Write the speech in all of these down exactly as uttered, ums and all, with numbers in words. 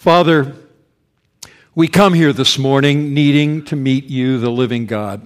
Father, we come here this morning needing to meet you, the living God.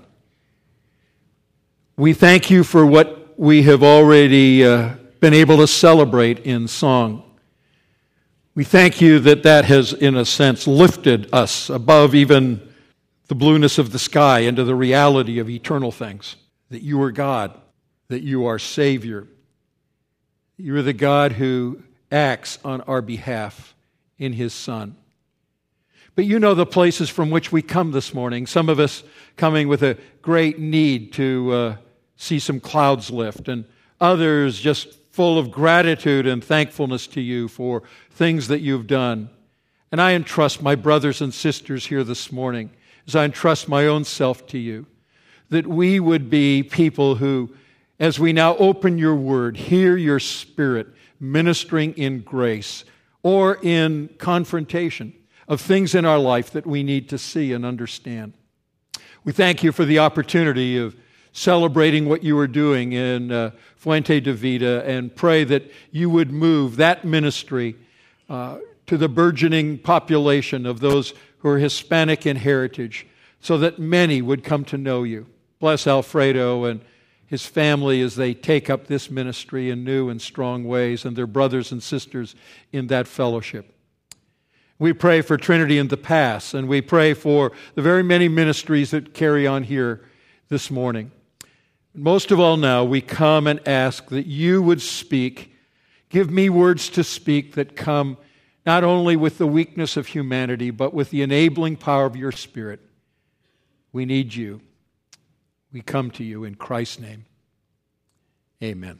We thank you for what we have already uh, been able to celebrate in song. We thank you that that has, in a sense, lifted us above even the blueness of the sky into the reality of eternal things, that you are God, that you are Savior. You are the God who acts on our behalf in His Son. But you know the places from which we come this morning. Some of us coming with a great need to uh, see some clouds lift, and others just full of gratitude and thankfulness to you for things that you've done. And I entrust my brothers and sisters here this morning, as I entrust my own self to you, that we would be people who, as we now open your word, hear your Spirit ministering in grace or in confrontation of things in our life that we need to see and understand. We thank you for the opportunity of celebrating what you are doing in uh, Fuente de Vida, and pray that you would move that ministry uh, to the burgeoning population of those who are Hispanic in heritage, so that many would come to know you. Bless Alfredo and his family as they take up this ministry in new and strong ways, and their brothers and sisters in that fellowship. We pray for Trinity in the Pass, and we pray for the very many ministries that carry on here this morning. Most of all now, we come and ask that you would speak. Give me words to speak that come not only with the weakness of humanity, but with the enabling power of your Spirit. We need you. We come to you in Christ's name. Amen.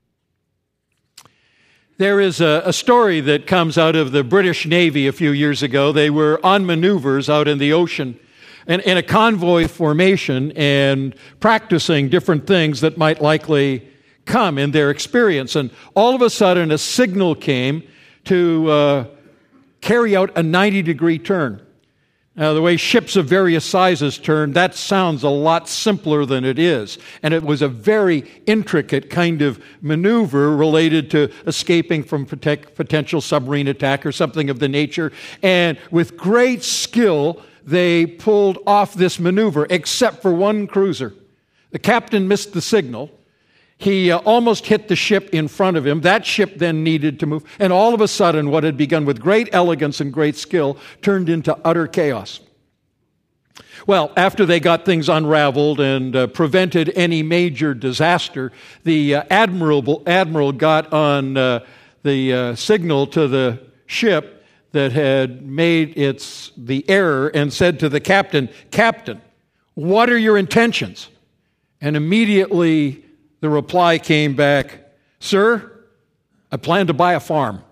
There is a, a story that comes out of the British Navy a few years ago. They were on maneuvers out in the ocean in, in a convoy formation and practicing different things that might likely come in their experience. And all of a sudden, a signal came to uh, carry out a ninety-degree turn. Now, the way ships of various sizes turn, that sounds a lot simpler than it is. And it was a very intricate kind of maneuver related to escaping from protect, potential submarine attack or something of the nature. And with great skill, they pulled off this maneuver, except for one cruiser. The captain missed the signal. He uh, almost hit the ship in front of him. That ship then needed to move. And all of a sudden, what had begun with great elegance and great skill turned into utter chaos. Well, after they got things unraveled and uh, prevented any major disaster, the uh, admiral, admiral got on uh, the uh, signal to the ship that had made its the error and said to the captain, "Captain, what are your intentions?" And immediately the reply came back, "Sir, I plan to buy a farm."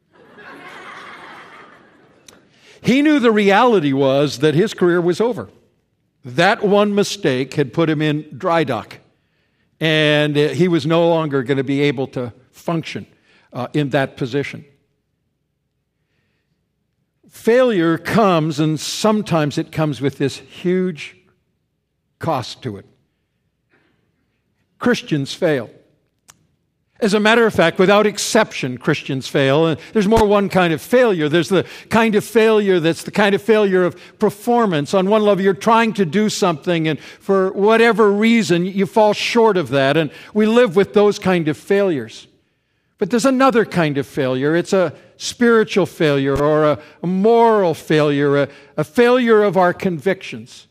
He knew the reality was that his career was over. That one mistake had put him in dry dock, and he was no longer going to be able to function uh, in that position. Failure comes, and sometimes it comes with this huge cost to it. Christians fail. As a matter of fact, without exception, Christians fail. And there's more one kind of failure. There's the kind of failure that's the kind of failure of performance. On one level, you're trying to do something, and for whatever reason, you fall short of that. And we live with those kind of failures. But there's another kind of failure. It's a spiritual failure or a, a moral failure, a, a failure of our convictions.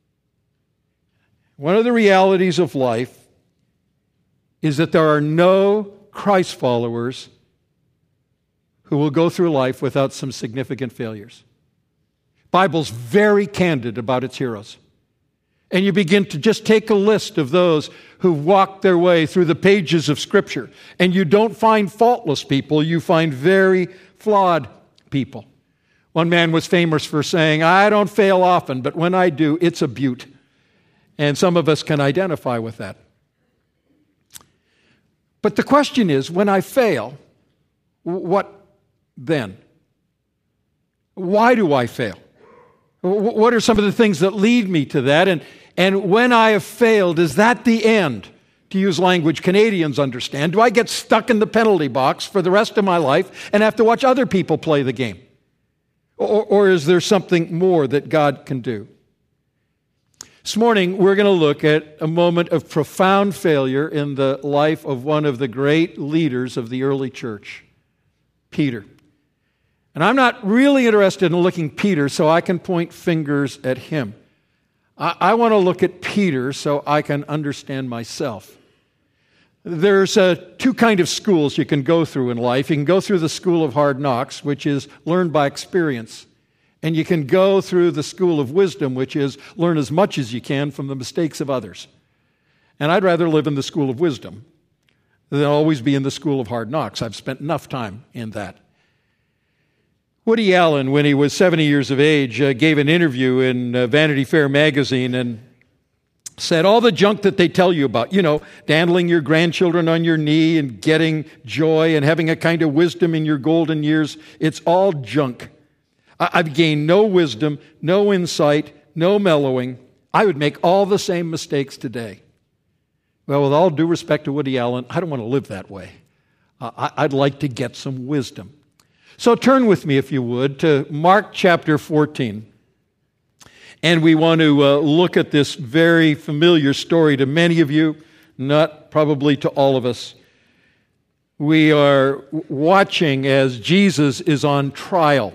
One of the realities of life is that there are no Christ followers who will go through life without some significant failures. The Bible's very candid about its heroes. And you begin to just take a list of those who walked their way through the pages of Scripture. And you don't find faultless people, you find very flawed people. One man was famous for saying, "I don't fail often, but when I do, it's a beaut." And some of us can identify with that. But the question is, when I fail, what then? Why do I fail? What are some of the things that lead me to that? And, and when I have failed, is that the end? To use language Canadians understand, do I get stuck in the penalty box for the rest of my life and have to watch other people play the game? Or, or is there something more that God can do? This morning, we're going to look at a moment of profound failure in the life of one of the great leaders of the early church, Peter. And I'm not really interested in looking at Peter so I can point fingers at him. I, I want to look at Peter so I can understand myself. There's uh, two kind of schools you can go through in life. You can go through the school of hard knocks, which is learned by experience. And you can go through the school of wisdom, which is learn as much as you can from the mistakes of others. And I'd rather live in the school of wisdom than always be in the school of hard knocks. I've spent enough time in that. Woody Allen, when he was seventy years of age, uh, gave an interview in uh, Vanity Fair magazine and said all the junk that they tell you about, you know, dandling your grandchildren on your knee and getting joy and having a kind of wisdom in your golden years, it's all junk. I've gained no wisdom, no insight, no mellowing. I would make all the same mistakes today. Well, with all due respect to Woody Allen, I don't want to live that way. Uh, I'd like to get some wisdom. So turn with me, if you would, to Mark chapter fourteen. And we want to uh, look at this very familiar story to many of you, not probably to all of us. We are watching as Jesus is on trial.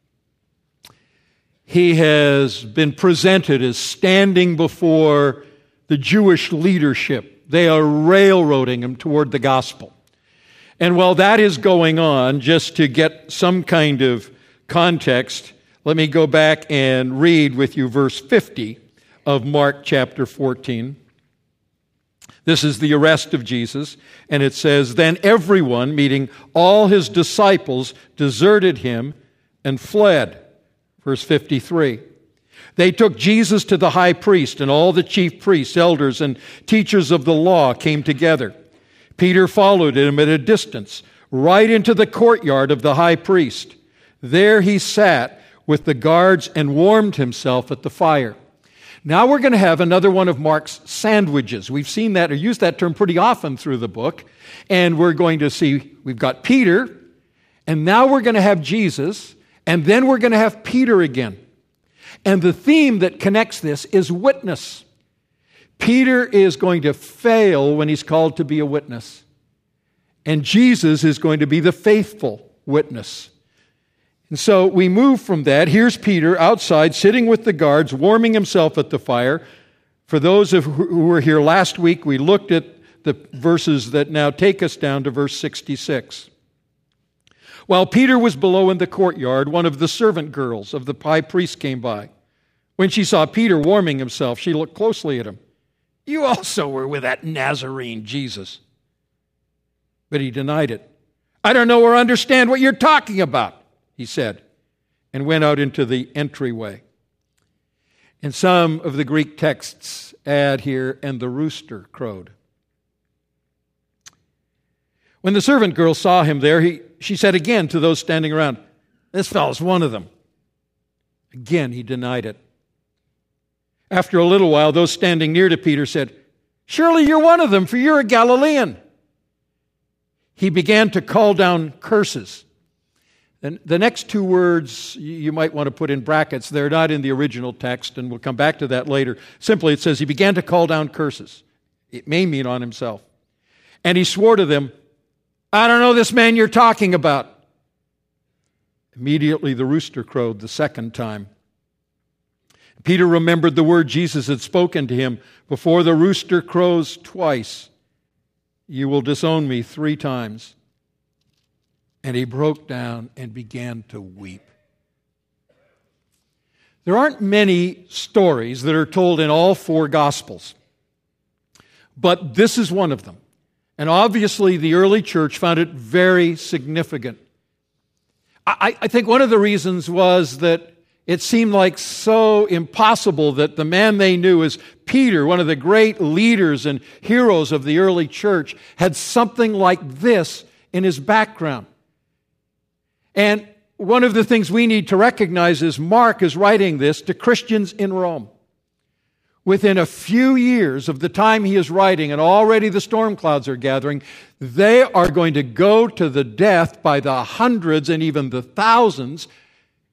He has been presented as standing before the Jewish leadership. They are railroading him toward the gospel. And while that is going on, just to get some kind of context, let me go back and read with you verse fifty of Mark chapter fourteen. This is the arrest of Jesus, and it says, "Then everyone, meaning all his disciples, deserted him and fled." Verse fifty-three. They took Jesus to the high priest, and all the chief priests, elders, and teachers of the law came together. Peter followed him at a distance, right into the courtyard of the high priest. There he sat with the guards and warmed himself at the fire. Now we're going to have another one of Mark's sandwiches. We've seen that or used that term pretty often through the book. And we're going to see, we've got Peter, and now we're going to have Jesus, and then we're going to have Peter again. And the theme that connects this is witness. Peter is going to fail when he's called to be a witness. And Jesus is going to be the faithful witness. And so we move from that. Here's Peter outside, sitting with the guards, warming himself at the fire. For those of who were here last week, we looked at the verses that now take us down to verse sixty-six. While Peter was below in the courtyard, one of the servant girls of the high priest came by. When she saw Peter warming himself, she looked closely at him. "You also were with that Nazarene Jesus." But he denied it. "I don't know or understand what you're talking about," he said, and went out into the entryway. And some of the Greek texts add here, "and the rooster crowed." When the servant girl saw him there, he, she said again to those standing around, "This fellow's one of them." Again, he denied it. After a little while, those standing near to Peter said, "Surely you're one of them, for you're a Galilean." He began to call down curses. And the next two words you might want to put in brackets. They're not in the original text, and we'll come back to that later. Simply, it says he began to call down curses. It may mean on himself. And he swore to them, "I don't know this man you're talking about." Immediately the rooster crowed the second time. Peter remembered the word Jesus had spoken to him, "Before the rooster crows twice, you will disown me three times." And he broke down and began to weep. There aren't many stories that are told in all four Gospels, but this is one of them. And obviously the early church found it very significant. I, I think one of the reasons was that it seemed like so impossible that the man they knew as Peter, one of the great leaders and heroes of the early church, had something like this in his background. And one of the things we need to recognize is Mark is writing this to Christians in Rome. Within a few years of the time he is writing, and already the storm clouds are gathering, they are going to go to the death by the hundreds and even the thousands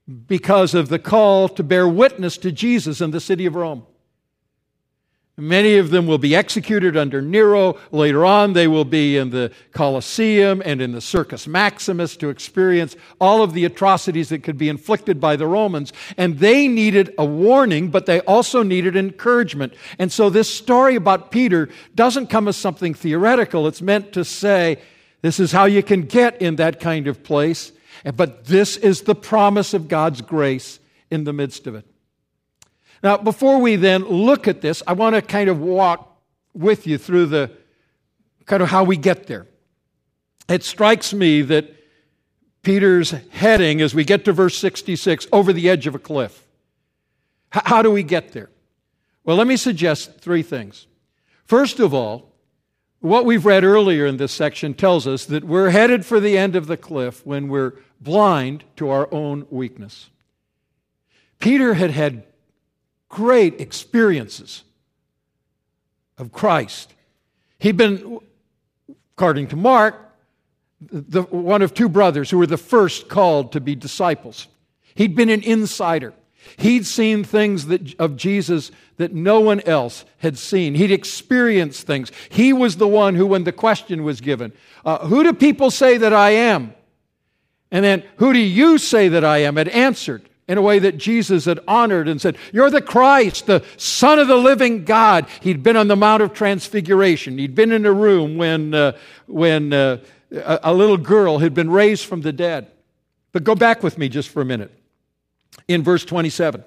because of the call to bear witness to Jesus in the city of Rome. Many of them will be executed under Nero. Later on, they will be in the Colosseum and in the Circus Maximus to experience all of the atrocities that could be inflicted by the Romans. And they needed a warning, but they also needed encouragement. And so this story about Peter doesn't come as something theoretical. It's meant to say, this is how you can get in that kind of place. But this is the promise of God's grace in the midst of it. Now, before we then look at this, I want to kind of walk with you through the kind of how we get there. It strikes me that Peter's heading, as we get to verse sixty-six, over the edge of a cliff. H- how do we get there? Well, let me suggest three things. First of all, what we've read earlier in this section tells us that we're headed for the end of the cliff when we're blind to our own weakness. Peter had had great experiences of Christ. He'd been, according to Mark, the, one of two brothers who were the first called to be disciples. He'd been an insider. He'd seen things that, of Jesus that no one else had seen. He'd experienced things. He was the one who, when the question was given, uh, who do people say that I am? And then, who do you say that I am? Had answered in a way that Jesus had honored and said, you're the Christ, the Son of the living God. He'd been on the Mount of Transfiguration. He'd been in a room when, uh, when uh, a, a little girl had been raised from the dead. But go back with me just for a minute. In verse twenty-seven,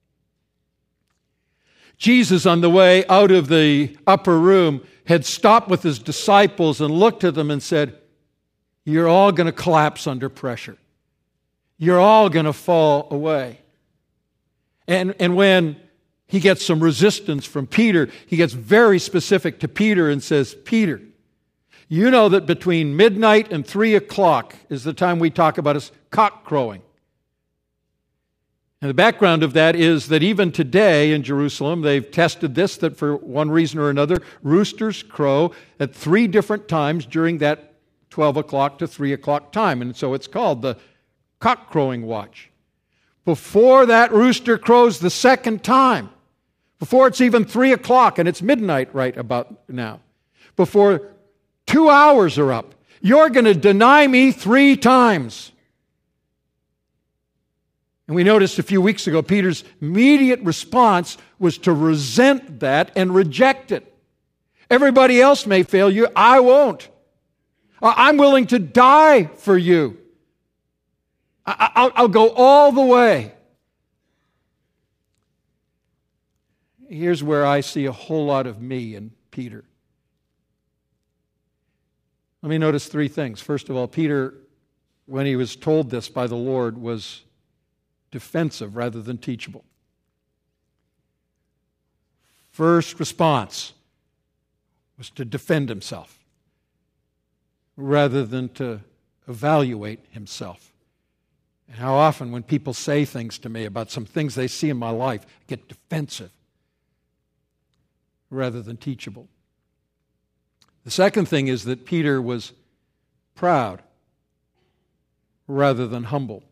Jesus, on the way out of the upper room, had stopped with his disciples and looked at them and said, you're all going to collapse under pressure. You're all going to fall away. And, and when he gets some resistance from Peter, he gets very specific to Peter and says, Peter, you know that between midnight and three o'clock is the time we talk about as cock crowing. And the background of that is that even today in Jerusalem, they've tested this, that for one reason or another, roosters crow at three different times during that twelve o'clock to three o'clock time. And so it's called the cock crowing watch. Before that rooster crows the second time, before it's even three o'clock and it's midnight right about now, before two hours are up, you're going to deny me three times. And we noticed a few weeks ago, Peter's immediate response was to resent that and reject it. Everybody else may fail you, I won't. I'm willing to die for you. I'll, I'll go all the way. Here's where I see a whole lot of me in Peter. Let me notice three things. First of all, Peter, when he was told this by the Lord, was defensive rather than teachable. First response was to defend himself rather than to evaluate himself. And how often when people say things to me about some things they see in my life, I get defensive rather than teachable. The second thing is that Peter was proud rather than humble.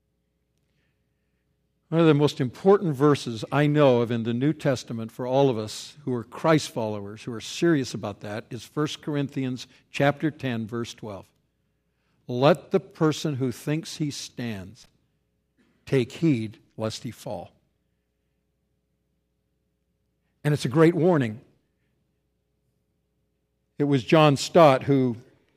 One of the most important verses I know of in the New Testament for all of us who are Christ followers, who are serious about that, is First Corinthians chapter ten, verse twelve. Let the person who thinks he stands take heed lest he fall. And it's a great warning. It was John Stott who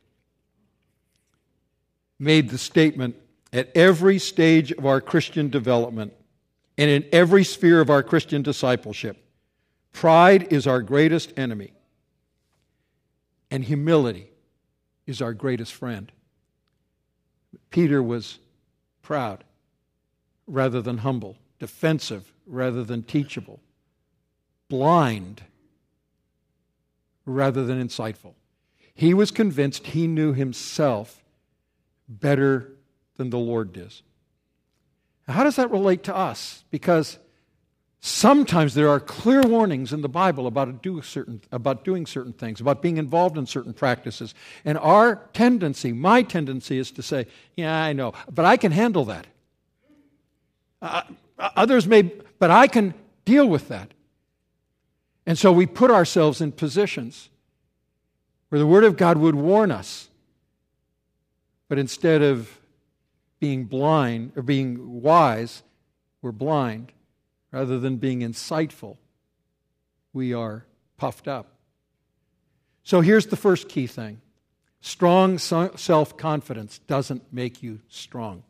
made the statement, at every stage of our Christian development and in every sphere of our Christian discipleship, pride is our greatest enemy and humility is our greatest friend. Peter was proud rather than humble, defensive rather than teachable, blind rather than insightful. He was convinced he knew himself better than the Lord does. Now, how does that relate to us? Because sometimes there are clear warnings in the Bible about, do certain, about doing certain things, about being involved in certain practices. And our tendency, my tendency is to say, yeah, I know, but I can handle that. Uh, others may, but I can deal with that. And so we put ourselves in positions where the Word of God would warn us. But instead of being blind or being wise, we're blind. Rather than being insightful, we are puffed up. So here's the first key thing. Strong self-confidence doesn't make you strong.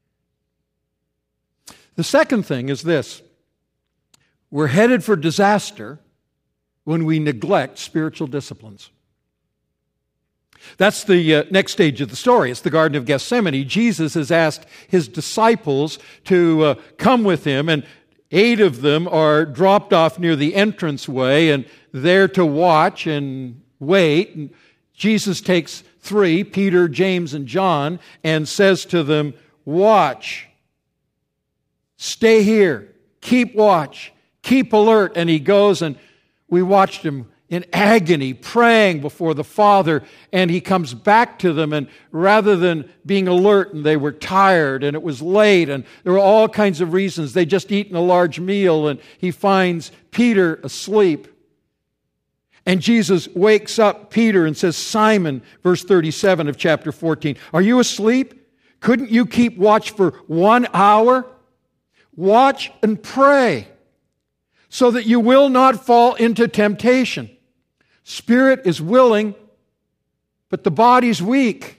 The second thing is this. We're headed for disaster when we neglect spiritual disciplines. That's the uh, next stage of the story. It's the Garden of Gethsemane. Jesus has asked his disciples to uh, come with him, and eight of them are dropped off near the entranceway and there to watch and wait. And Jesus takes three, Peter, James, and John, and says to them, watch. Stay here. Keep watch. Keep alert. And he goes, and we watched him in agony, praying before the Father, and he comes back to them, and rather than being alert, and they were tired, and it was late, and there were all kinds of reasons. They'd just eaten a large meal, and he finds Peter asleep. And Jesus wakes up Peter and says, Simon, verse thirty-seven of chapter fourteen, are you asleep? Couldn't you keep watch for one hour? Watch and pray, so that you will not fall into temptation. Spirit is willing, but the body's weak.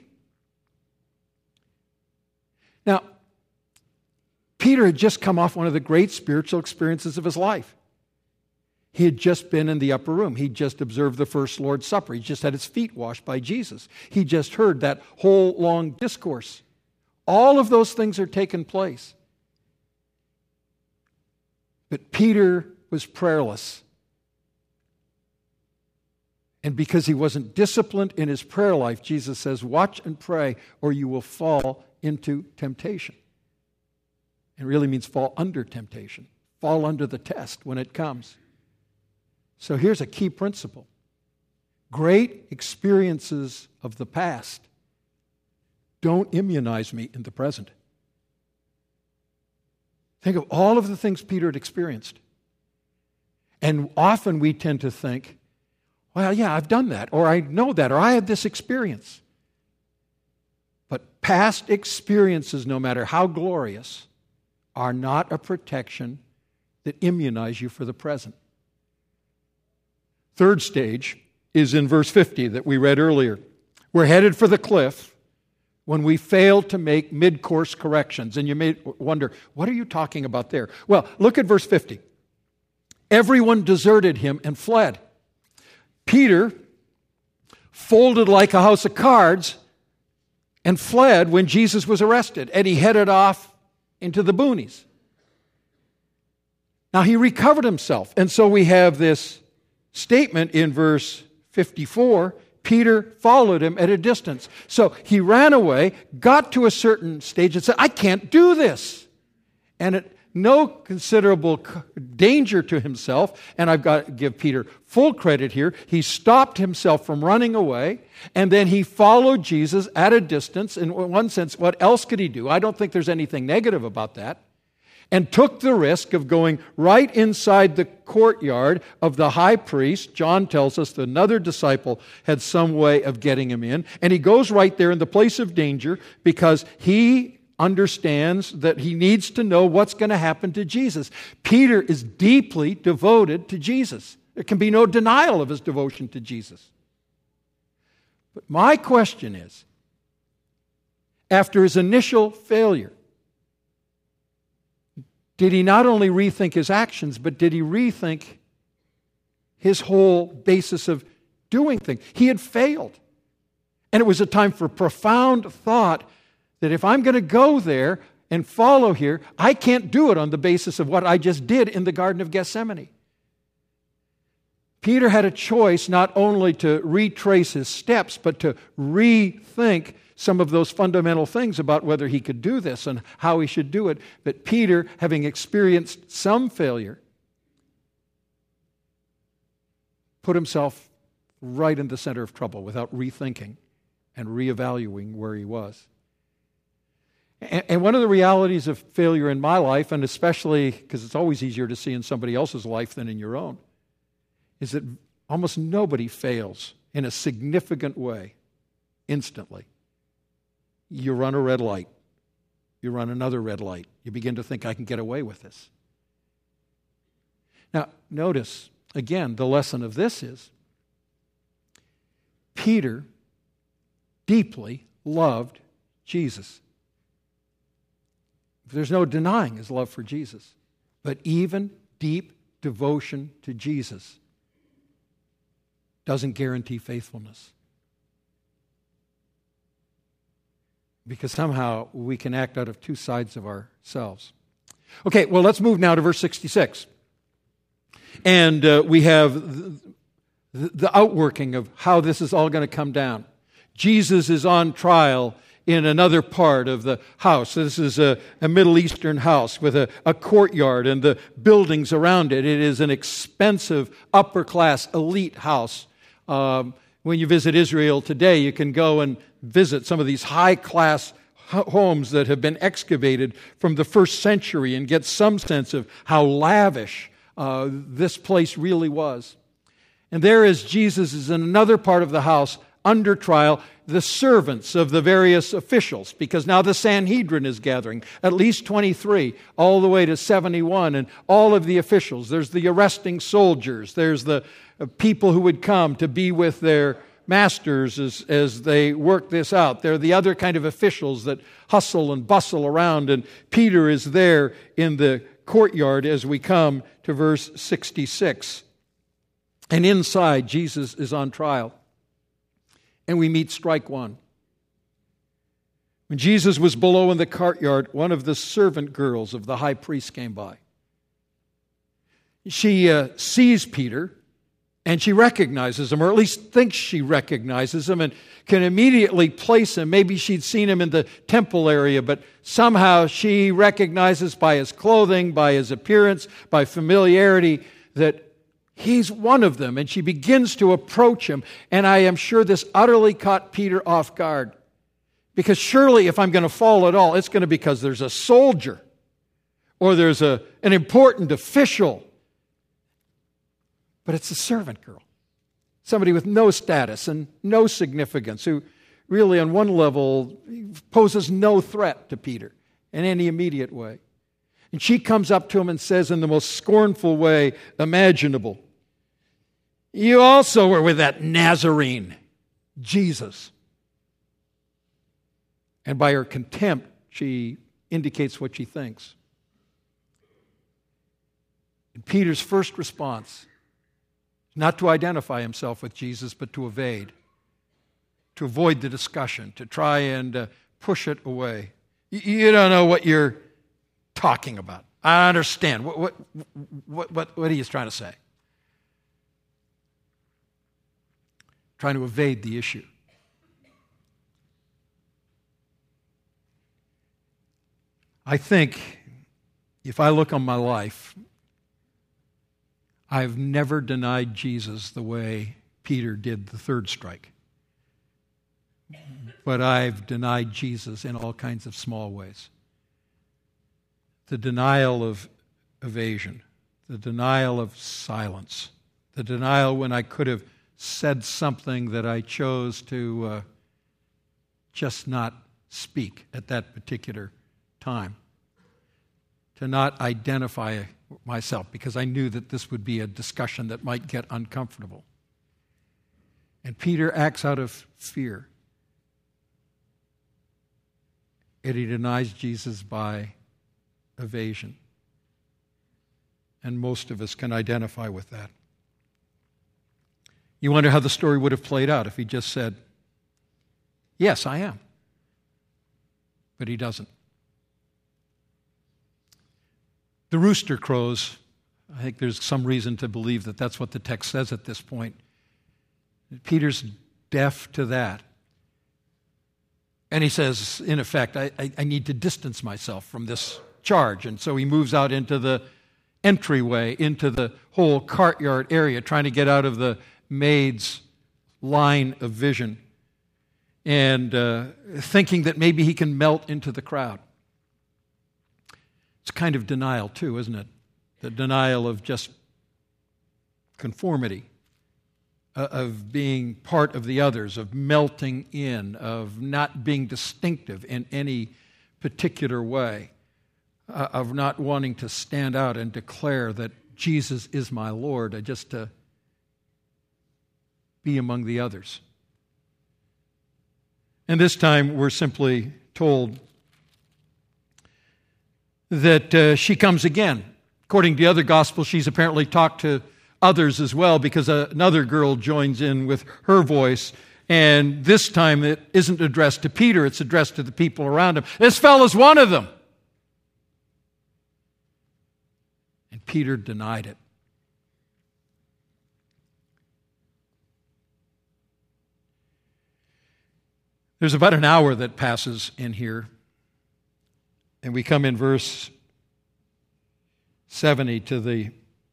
Now, Peter had just come off one of the great spiritual experiences of his life. He had just been in the upper room. He just observed the first Lord's Supper. He just had his feet washed by Jesus. He just heard that whole long discourse. All of those things are taking place. But Peter was prayerless. And because he wasn't disciplined in his prayer life, Jesus says, watch and pray, or you will fall into temptation. It really means fall under temptation. Fall under the test when it comes. So here's a key principle. Great experiences of the past don't immunize me in the present. Think of all of the things Peter had experienced. And often we tend to think, well, yeah, I've done that, or I know that, or I had this experience. But past experiences, no matter how glorious, are not a protection that immunize you for the present. Third stage is in verse fifty that we read earlier. We're headed for the cliff when we fail to make mid-course corrections. And you may wonder, what are you talking about there? Well, look at verse fifty. Everyone deserted him and fled. Peter folded like a house of cards and fled when Jesus was arrested, and he headed off into the boonies. Now, he recovered himself, and so we have this statement in verse fifty-four, Peter followed him at a distance. So he ran away, got to a certain stage and said, I can't do this. And at no considerable danger to himself, and I've got to give Peter full credit here, he stopped himself from running away, and then he followed Jesus at a distance. In one sense, what else could he do? I don't think there's anything negative about that. And took the risk of going right inside the courtyard of the high priest. John tells us that another disciple had some way of getting him in. And he goes right there in the place of danger because he understands that he needs to know what's going to happen to Jesus. Peter is deeply devoted to Jesus. There can be no denial of his devotion to Jesus. But my question is, after his initial failure, did he not only rethink his actions, but did he rethink his whole basis of doing things? He had failed. And it was a time for profound thought that if I'm going to go there and follow here, I can't do it on the basis of what I just did in the Garden of Gethsemane. Peter had a choice not only to retrace his steps, but to rethink some of those fundamental things about whether he could do this and how he should do it. But Peter, having experienced some failure, put himself right in the center of trouble without rethinking and reevaluating where he was. And one of the realities of failure in my life, and especially because it's always easier to see in somebody else's life than in your own, is that almost nobody fails in a significant way instantly. You run a red light. You run another red light. You begin to think, I can get away with this. Now, notice, again, the lesson of this is Peter deeply loved Jesus. There's no denying his love for Jesus. But even deep devotion to Jesus doesn't guarantee faithfulness. Because somehow we can act out of two sides of ourselves. Okay, well, let's move now to verse sixty-six. And uh, we have the, the outworking of how this is all going to come down. Jesus is on trial in another part of the house. This is a, a Middle Eastern house with a, a courtyard and the buildings around it. It is an expensive, upper-class, elite house. Um, when you visit Israel today, you can go and visit some of these high-class homes that have been excavated from the first century and get some sense of how lavish uh, this place really was. And there is Jesus is in another part of the house under trial, the servants of the various officials, because now the Sanhedrin is gathering, at least twenty-three, all the way to seventy-one, and all of the officials. There's the arresting soldiers. There's the people who would come to be with their masters as, as they work this out. They're the other kind of officials that hustle and bustle around, and Peter is there in the courtyard as we come to verse sixty-six. And inside, Jesus is on trial. And we meet strike one. When Jesus was below in the courtyard, one of the servant girls of the high priest came by. She uh, sees Peter, and she recognizes him, or at least thinks she recognizes him, and can immediately place him. Maybe she'd seen him in the temple area, but somehow she recognizes by his clothing, by his appearance, by familiarity, that he's one of them, and she begins to approach him. And I am sure this utterly caught Peter off guard. Because surely if I'm going to fall at all, it's going to be because there's a soldier or there's a, an important official. But it's a servant girl. Somebody with no status and no significance, who really on one level poses no threat to Peter in any immediate way. And she comes up to him and says in the most scornful way imaginable, "You also were with that Nazarene, Jesus." And by her contempt, she indicates what she thinks. And Peter's first response, not to identify himself with Jesus, but to evade, to avoid the discussion, to try and uh, push it away. You don't know what you're talking about. I understand. What, what, what, what, what are you trying to say? Trying to evade the issue. I think if I look on my life, I've never denied Jesus the way Peter did the third strike. But I've denied Jesus in all kinds of small ways. The denial of evasion, the denial of silence, the denial when I could have said something that I chose to uh, just not speak at that particular time, to not identify myself, because I knew that this would be a discussion that might get uncomfortable. And Peter acts out of fear. And he denies Jesus by evasion. And most of us can identify with that. You wonder how the story would have played out if he just said, "Yes, I am." But he doesn't. The rooster crows. I think there's some reason to believe that that's what the text says at this point. Peter's deaf to that. And he says, in effect, I, I, I need to distance myself from this charge. And so he moves out into the entryway, into the whole courtyard area, trying to get out of the maid's line of vision, and uh, thinking that maybe he can melt into the crowd. It's kind of denial too, isn't it? The denial of just conformity, uh, of being part of the others, of melting in, of not being distinctive in any particular way, uh, of not wanting to stand out and declare that Jesus is my Lord, uh, just to be among the others. And this time we're simply told that uh, she comes again. According to the other gospel, she's apparently talked to others as well, because another girl joins in with her voice. And this time it isn't addressed to Peter, it's addressed to the people around him. This fellow's one of them. And Peter denied it. There's about an hour that passes in here, and we come in verse seventy to the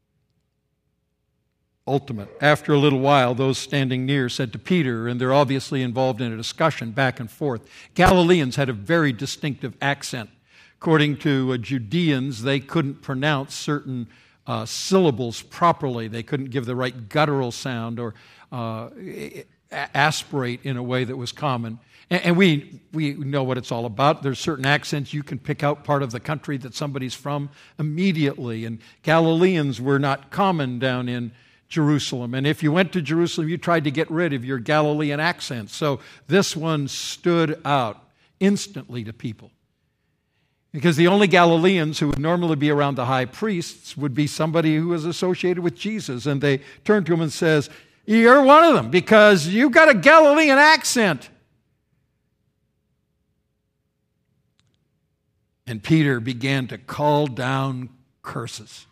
ultimate. After a little while, those standing near said to Peter, and they're obviously involved in a discussion back and forth. Galileans had a very distinctive accent. According to uh, Judeans, they couldn't pronounce certain uh, syllables properly. They couldn't give the right guttural sound or uh, aspirate in a way that was common. And we we know what it's all about. There's certain accents you can pick out part of the country that somebody's from immediately. And Galileans were not common down in Jerusalem. And if you went to Jerusalem, you tried to get rid of your Galilean accent. So this one stood out instantly to people. Because the only Galileans who would normally be around the high priests would be somebody who was associated with Jesus. And they turned to him and says, "You're one of them because you've got a Galilean accent." And Peter began to call down curses.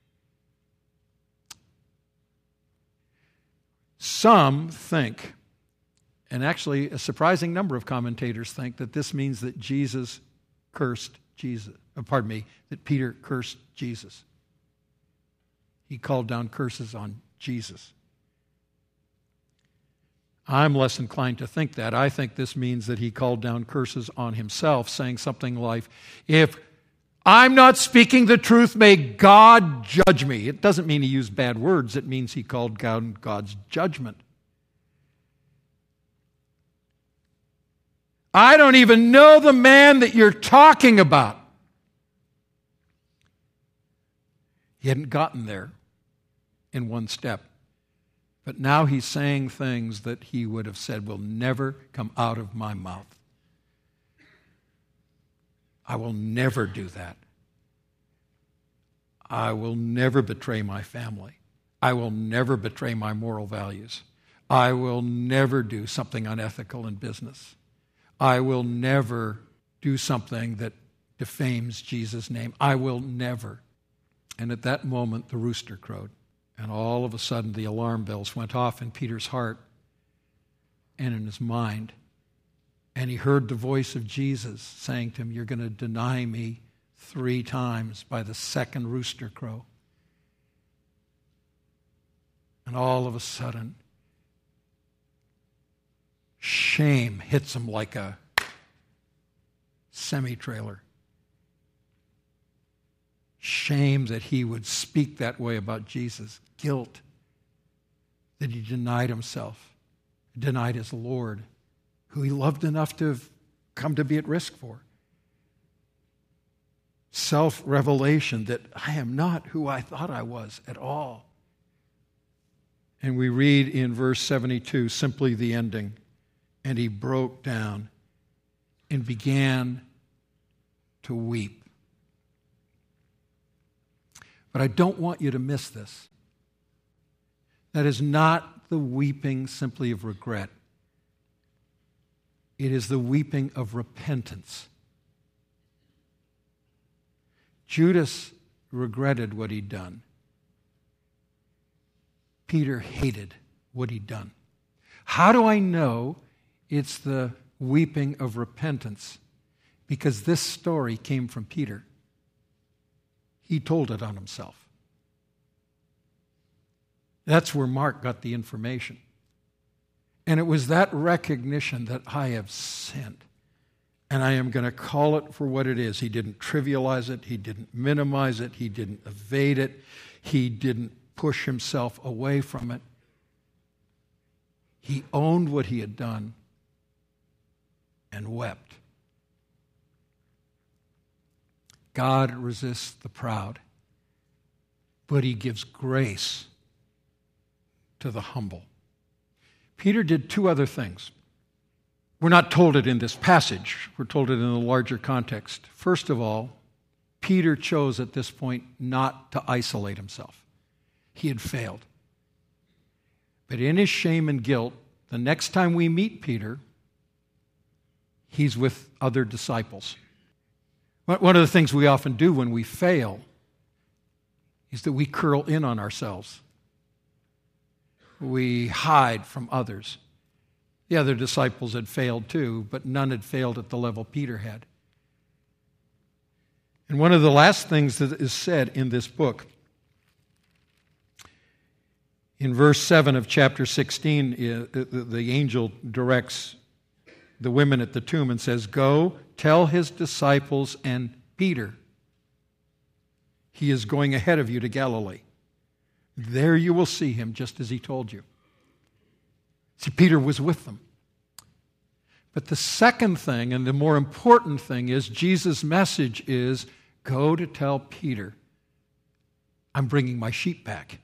Some think, and actually a surprising number of commentators think, that this means that Jesus cursed Jesus. Oh, pardon me, that Peter cursed Jesus. He called down curses on Jesus. I'm less inclined to think that. I think this means that he called down curses on himself, saying something like, "If I'm not speaking the truth, may God judge me." It doesn't mean he used bad words. It means he called down God's judgment. "I don't even know the man that you're talking about." He hadn't gotten there in one step. But now he's saying things that he would have said will never come out of my mouth. I will never do that. I will never betray my family. I will never betray my moral values. I will never do something unethical in business. I will never do something that defames Jesus' name. I will never. And at that moment, the rooster crowed. And all of a sudden, the alarm bells went off in Peter's heart and in his mind. And he heard the voice of Jesus saying to him, "You're going to deny me three times by the second rooster crow." And all of a sudden, shame hits him like a semi-trailer. Shame that he would speak that way about Jesus. Guilt that he denied himself, denied his Lord, who he loved enough to have come to be at risk for. Self-revelation that I am not who I thought I was at all. And we read in verse seventy-two simply the ending. "And he broke down and began to weep." But I don't want you to miss this. That is not the weeping simply of regret. It is the weeping of repentance. Judas regretted what he'd done. Peter hated what he'd done. How do I know it's the weeping of repentance? Because this story came from Peter. He told it on himself. That's where Mark got the information. And it was that recognition that I have sinned. And I am going to call it for what it is. He didn't trivialize it. He didn't minimize it. He didn't evade it. He didn't push himself away from it. He owned what he had done and wept. God resists the proud, but he gives grace to the humble. Peter did two other things. We're not told it in this passage. We're told it in a larger context. First of all, Peter chose at this point not to isolate himself. He had failed. But in his shame and guilt, the next time we meet Peter, he's with other disciples. One of the things we often do when we fail is that we curl in on ourselves. We hide from others. The other disciples had failed too, but none had failed at the level Peter had. And one of the last things that is said in this book, in verse seven of chapter sixteen, the angel directs the women at the tomb and says, "Go, tell his disciples and Peter, he is going ahead of you to Galilee. There you will see him just as he told you." See, Peter was with them. But the second thing, and the more important thing, is Jesus' message is, go to tell Peter, I'm bringing my sheep back.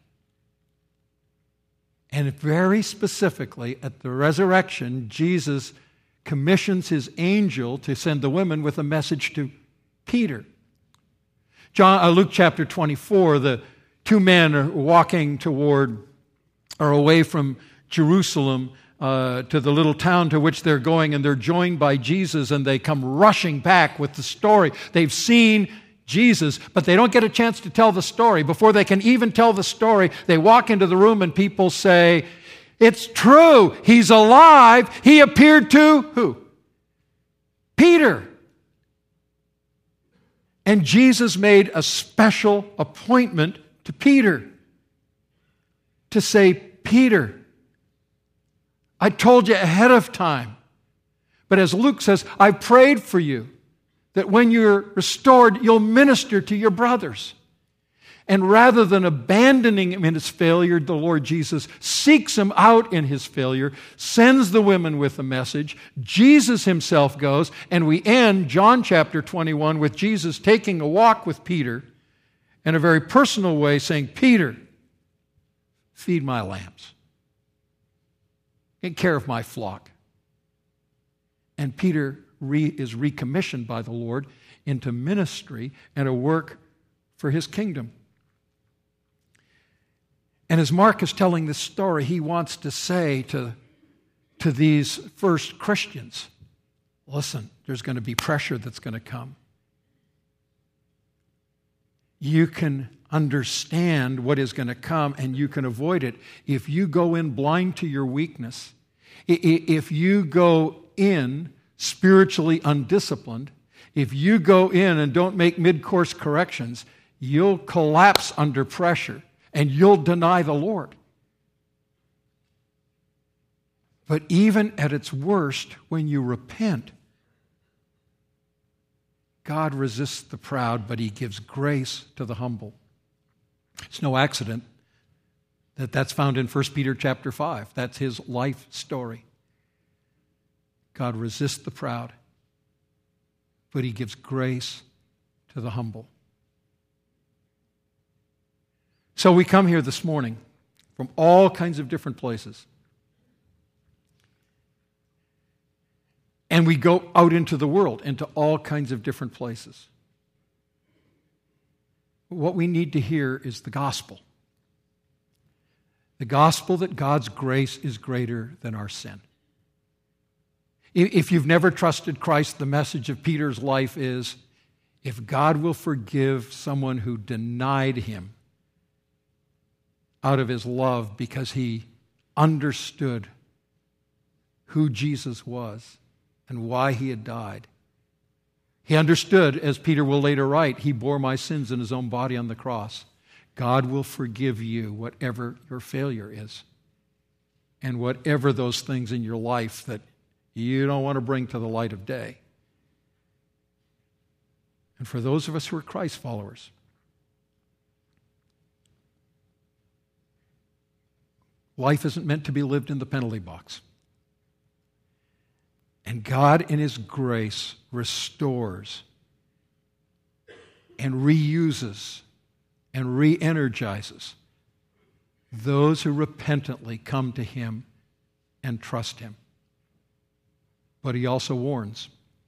And very specifically, at the resurrection, Jesus commissions his angel to send the women with a message to Peter. John, uh, Luke chapter twenty-four, the two men are walking toward, or away from Jerusalem uh, to the little town to which they're going, and they're joined by Jesus, and they come rushing back with the story. They've seen Jesus, but they don't get a chance to tell the story. Before they can even tell the story, they walk into the room and people say, "It's true, he's alive. He appeared to," who? Peter. And Jesus made a special appointment to Peter to say, "Peter, I told you ahead of time. But as Luke says, I prayed for you that when you're restored, you'll minister to your brothers." And rather than abandoning him in his failure, the Lord Jesus seeks him out in his failure, sends the women with a message. Jesus himself goes, and we end John chapter twenty-one with Jesus taking a walk with Peter in a very personal way, saying, "Peter, feed my lambs. Take care of my flock." And Peter re- is recommissioned by the Lord into ministry and a work for his kingdom. And as Mark is telling this story, he wants to say to, to these first Christians, listen, there's going to be pressure that's going to come. You can understand what is going to come, and you can avoid it if you go in blind to your weakness. If you go in spiritually undisciplined, if you go in and don't make mid-course corrections, you'll collapse under pressure and you'll deny the Lord. But even at its worst, when you repent, God resists the proud, but he gives grace to the humble. It's no accident that that's found in First Peter chapter five. That's his life story. God resists the proud, but he gives grace to the humble. So we come here this morning from all kinds of different places. And we go out into the world, into all kinds of different places. What we need to hear is the gospel. The gospel that God's grace is greater than our sin. If you've never trusted Christ, the message of Peter's life is, if God will forgive someone who denied him out of his love because he understood who Jesus was and why he had died. He understood, as Peter will later write, he bore my sins in his own body on the cross. God will forgive you whatever your failure is and whatever those things in your life that you don't want to bring to the light of day. And for those of us who are Christ followers, life isn't meant to be lived in the penalty box. And God, in His grace, restores and reuses and re-energizes those who repentantly come to Him and trust Him. But He also warns,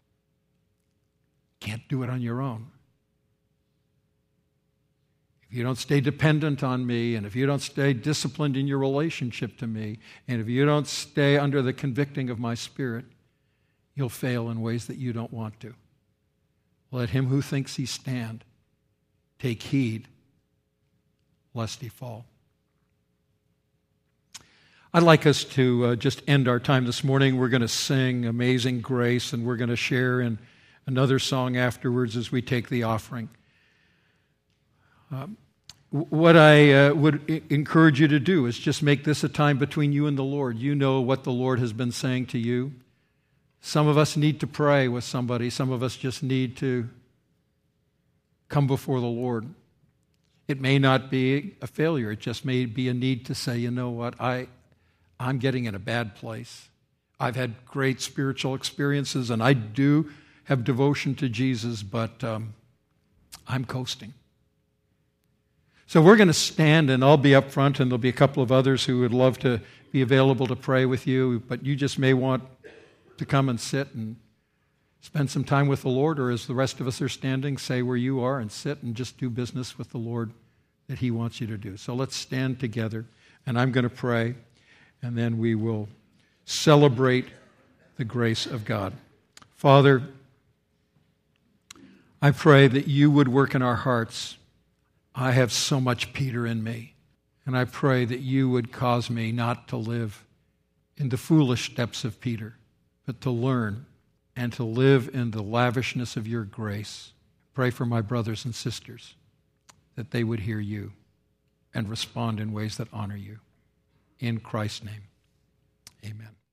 can't do it on your own. If you don't stay dependent on me, and if you don't stay disciplined in your relationship to me, and if you don't stay under the convicting of my Spirit, you'll fail in ways that you don't want to. Let him who thinks he stand take heed lest he fall. I'd like us to uh, just end our time this morning. We're going to sing Amazing Grace, and we're going to share in another song afterwards as we take the offering. Um, what I uh, would I- encourage you to do is just make this a time between you and the Lord. You know what the Lord has been saying to you. Some of us need to pray with somebody. Some of us just need to come before the Lord. It may not be a failure. It just may be a need to say, you know what, I, I'm getting in a bad place. I've had great spiritual experiences, and I do have devotion to Jesus, but um, I'm coasting. So we're going to stand, and I'll be up front, and there'll be a couple of others who would love to be available to pray with you, but you just may want to come and sit and spend some time with the Lord, or as the rest of us are standing, say where you are and sit and just do business with the Lord that He wants you to do. So let's stand together, and I'm going to pray, and then we will celebrate the grace of God. Father, I pray that you would work in our hearts. I have so much Peter in me, and I pray that you would cause me not to live in the foolish steps of Peter, but to learn and to live in the lavishness of your grace. Pray for my brothers and sisters that they would hear you and respond in ways that honor you. In Christ's name, amen.